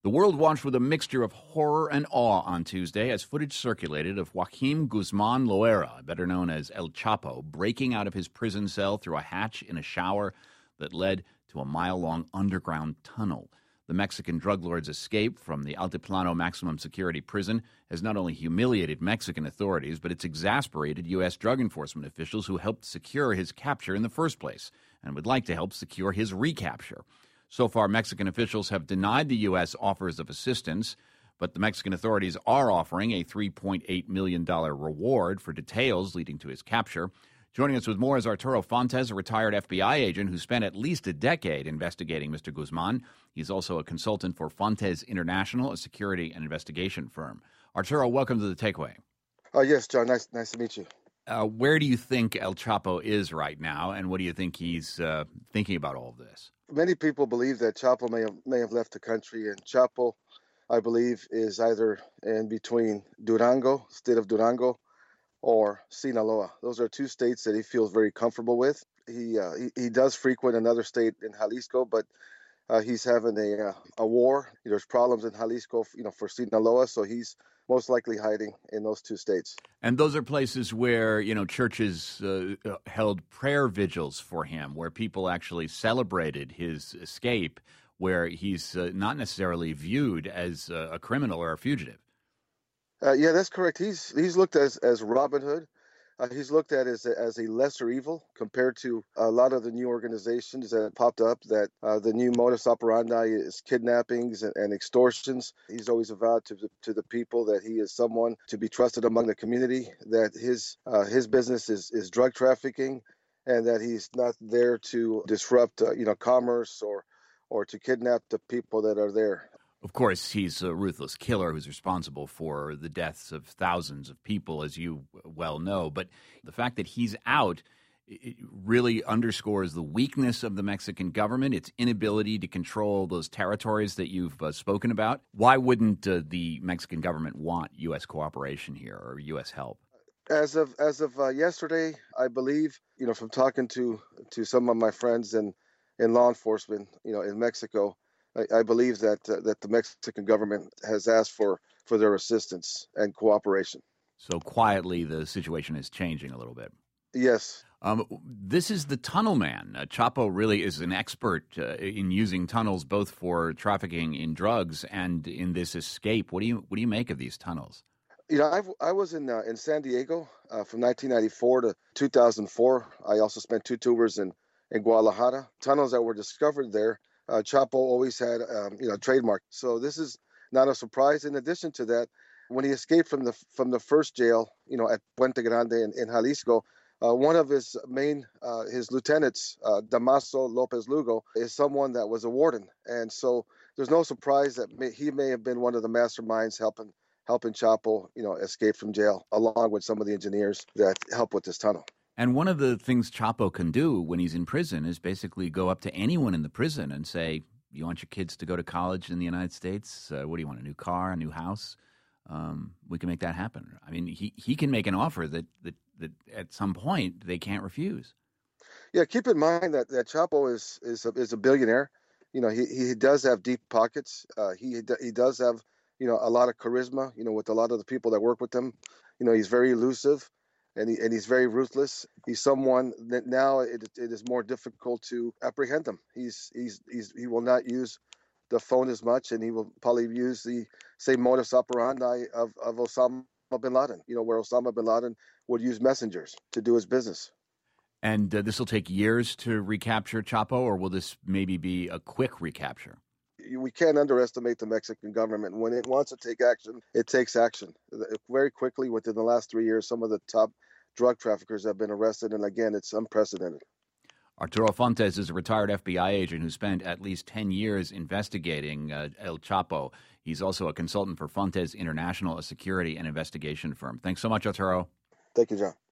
The world watched with a mixture of horror and awe on Tuesday as footage circulated of Joaquim Guzman Loera, better known as El Chapo, breaking out of his prison cell through a hatch in a shower that led to a mile-long underground tunnel. The Mexican drug lord's escape from the Altiplano maximum security prison has not only humiliated Mexican authorities, but it's exasperated U.S. drug enforcement officials who helped secure his capture in the first place and would like to help secure his recapture. So far, Mexican officials have denied the U.S. offers of assistance, but the Mexican authorities are offering a $3.8 million reward for details leading to his capture. Joining us with more is Arturo Fontes, a retired FBI agent who spent at least a decade investigating Mr. Guzman. He's also a consultant for Fontes International, a security and investigation firm. Arturo, welcome to The Takeaway. Yes, John. Nice to meet you. Where do you think El Chapo is right now, and what do you think he's thinking about all of this? Many people believe that Chapo may have left the country, and Chapo, I believe, is either in between Durango, state of Durango, or Sinaloa. Those are two states that he feels very comfortable with. He does frequent another state in Jalisco, but he's having a war. There's problems in Jalisco, for Sinaloa, so he's most likely hiding in those two states. And those are places where, churches held prayer vigils for him, where people actually celebrated his escape, where he's not necessarily viewed as a criminal or a fugitive. Yeah, that's correct. He's looked as Robin Hood. He's looked at as a lesser evil compared to a lot of the new organizations that popped up, that the new modus operandi is kidnappings and extortions. He's always avowed to the people that he is someone to be trusted among the community, that his business is drug trafficking, and that he's not there to disrupt commerce or to kidnap the people that are there. Of course, he's a ruthless killer who's responsible for the deaths of thousands of people, as you well know. But the fact that he's out, it really underscores the weakness of the Mexican government, its inability to control those territories that you've spoken about. Why wouldn't the Mexican government want U.S. cooperation here or U.S. help? As of yesterday, I believe, from talking to some of my friends in law enforcement, in Mexico, I believe that the Mexican government has asked for their assistance and cooperation. So quietly, the situation is changing a little bit. Yes. This is the tunnel man. Chapo really is an expert in using tunnels both for trafficking in drugs and in this escape. What do you make of these tunnels? I was in San Diego from 1994 to 2004. I also spent 2 tours in Guadalajara. Tunnels that were discovered there. Chapo always had, trademark. So this is not a surprise. In addition to that, when he escaped from the first jail, at Puente Grande in Jalisco, one of his lieutenants, Damaso Lopez Lugo, is someone that was a warden. And so there's no surprise that he may have been one of the masterminds helping Chapo, escape from jail, along with some of the engineers that help with this tunnel. And one of the things Chapo can do when he's in prison is basically go up to anyone in the prison and say, you want your kids to go to college in the United States? What do you want, a new car, a new house? We can make that happen. I mean, he can make an offer that at some point they can't refuse. Yeah, keep in mind that Chapo is a billionaire. He does have deep pockets. He does have, a lot of charisma, with a lot of the people that work with him. He's very elusive. And he's very ruthless. He's someone that now it is more difficult to apprehend him. He will not use the phone as much, and he will probably use the same modus operandi of Osama bin Laden. Where Osama bin Laden would use messengers to do his business. And this will take years to recapture Chapo, or will this maybe be a quick recapture? We can't underestimate the Mexican government. When it wants to take action, it takes action. Very quickly, within the last 3 years, some of the top drug traffickers have been arrested, and again, it's unprecedented. Arturo Fontes is a retired FBI agent who spent at least 10 years investigating El Chapo. He's also a consultant for Fontes International, a security and investigation firm. Thanks so much, Arturo. Thank you, John.